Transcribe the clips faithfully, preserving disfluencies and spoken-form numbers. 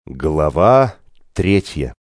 Глава третья.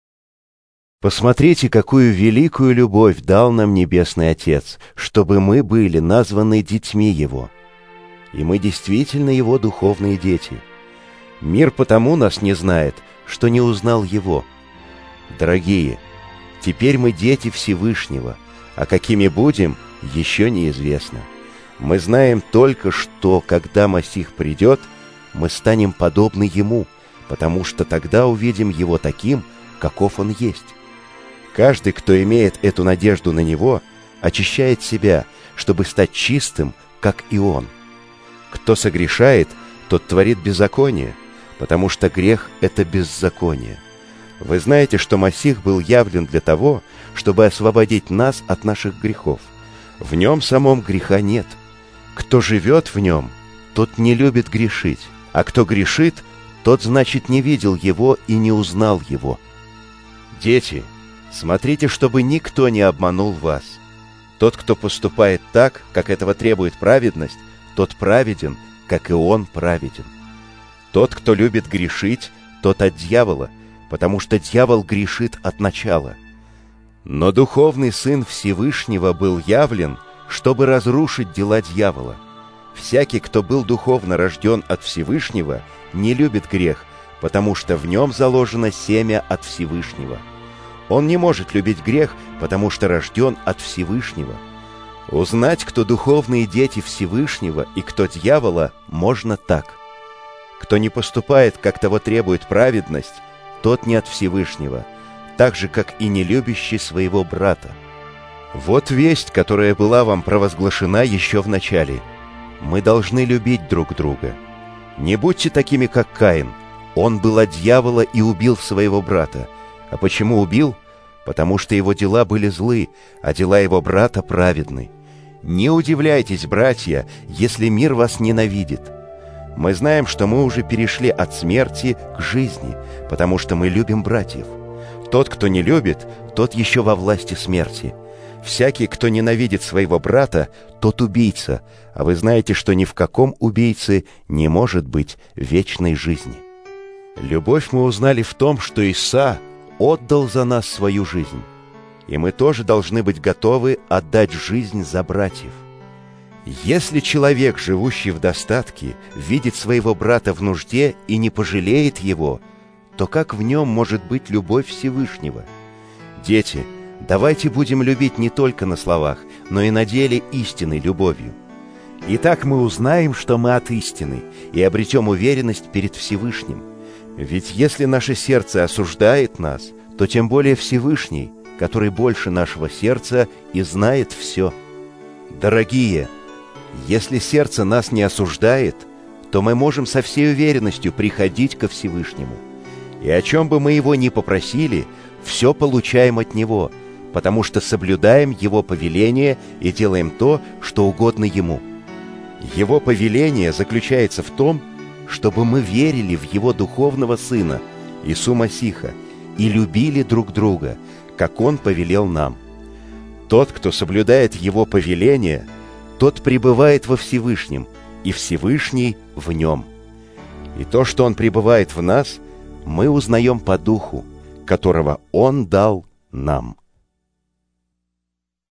Посмотрите, какую великую любовь дал нам Небесный Отец, чтобы мы были названы детьми Его. И мы действительно Его духовные дети. Мир потому нас не знает, что не узнал Его. Дорогие, теперь мы дети Всевышнего, а какими будем, еще неизвестно. Мы знаем только, что, когда Масих придет, мы станем подобны Ему, потому что тогда увидим Его таким, каков Он есть. Каждый, кто имеет эту надежду на Него, очищает себя, чтобы стать чистым, как и Он. Кто согрешает, тот творит беззаконие, потому что грех — это беззаконие. Вы знаете, что Масих был явлен для того, чтобы освободить нас от наших грехов. В Нем самом греха нет. Кто живет в Нем, тот не любит грешить, а кто грешит, тот, значит, не видел Его и не узнал Его. Дети, смотрите, чтобы никто не обманул вас. Тот, кто поступает так, как этого требует праведность, тот праведен, как и Он праведен. Тот, кто любит грешить, тот от дьявола, потому что дьявол грешит от начала. Но духовный Сын Всевышнего был явлен, чтобы разрушить дела дьявола. Всякий, кто был духовно рожден от Всевышнего, не любит грех, потому что в нем заложено семя от Всевышнего. Он не может любить грех, потому что рожден от Всевышнего. Узнать, кто духовные дети Всевышнего и кто дьявола, можно так. Кто не поступает, как того требует праведность, тот не от Всевышнего, так же, как и не любящий своего брата. Вот весть, которая была вам провозглашена еще в начале. Мы должны любить друг друга. Не будьте такими, как Каин. Он был от дьявола и убил своего брата. А почему убил? Потому что его дела были злы, а дела его брата праведны. Не удивляйтесь, братья, если мир вас ненавидит. Мы знаем, что мы уже перешли от смерти к жизни, потому что мы любим братьев. Тот, кто не любит, тот еще во власти смерти. Всякий, кто ненавидит своего брата, тот убийца, а вы знаете, что ни в каком убийце не может быть вечной жизни. Любовь мы узнали в том, что Иса отдал за нас свою жизнь, и мы тоже должны быть готовы отдать жизнь за братьев. Если человек, живущий в достатке, видит своего брата в нужде и не пожалеет его, то как в нем может быть любовь Всевышнего? Дети, давайте будем любить не только на словах, но и на деле истинной любовью. Итак, мы узнаем, что мы от истины, и обретем уверенность перед Всевышним. Ведь если наше сердце осуждает нас, то тем более Всевышний, который больше нашего сердца и знает все. Дорогие, если сердце нас не осуждает, то мы можем со всей уверенностью приходить ко Всевышнему. И о чем бы мы его ни попросили, все получаем от Него, потому что соблюдаем Его повеление и делаем то, что угодно Ему. Его повеление заключается в том, чтобы мы верили в Его духовного Сына, Иису Масиха, и любили друг друга, как Он повелел нам. Тот, кто соблюдает Его повеление, тот пребывает во Всевышнем, и Всевышний в нем. И то, что Он пребывает в нас, мы узнаем по Духу, которого Он дал нам.